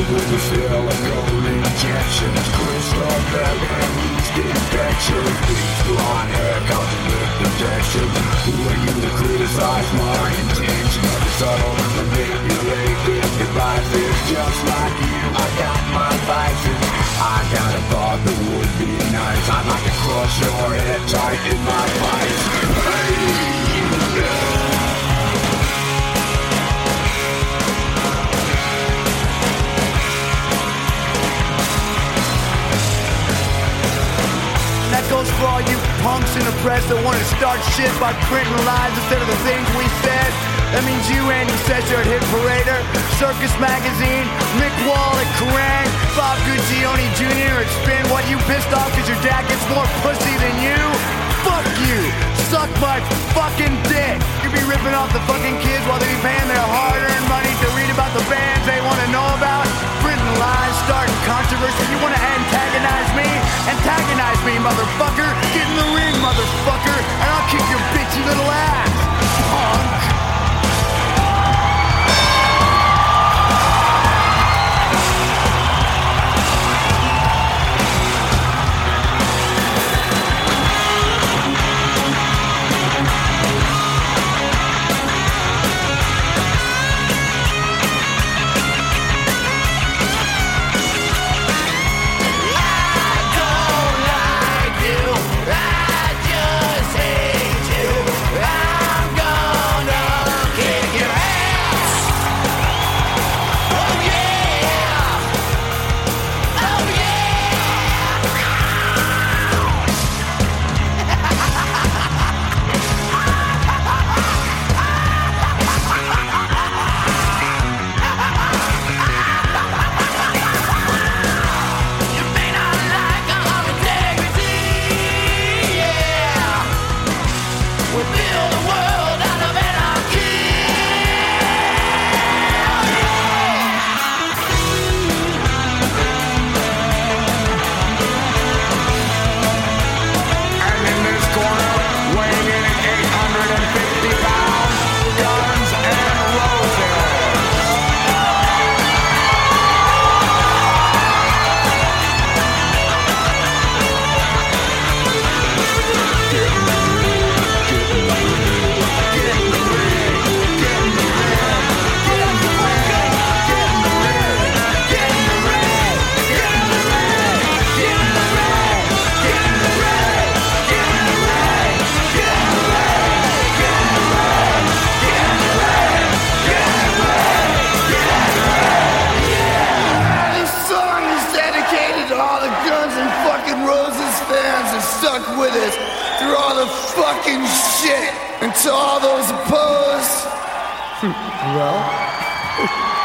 with the silicone injections, crystal memories, infections, bleach blonde hair, covered with protection. Who are you to criticize my intention? It's subtle and manipulated. If life is just like you, I got my vices. I got a thought that would be nice. I'd like to crush your head tight in my vice. That goes for all you punks in the press that want to start shit by printing lies instead of the things we said. That means you, Andy Setzer at Hit Parader, Circus Magazine, Mick Wall at Kerrang, Bob Guccione Jr. at Spin. What, you pissed off because your dad gets more pussy than you? Fuck you! Suck my fucking dick! You be ripping off the fucking kids while they be paying their hard-earned money to read about the bands they want to know about? Printing lies, starting controversy. You want to antagonize me? Antagonize me, motherfucker! Get in the ring, motherfucker! And I'll kick your bitchy little ass! Punk! Stuck with us through all the fucking shit, and to all those opposed, well.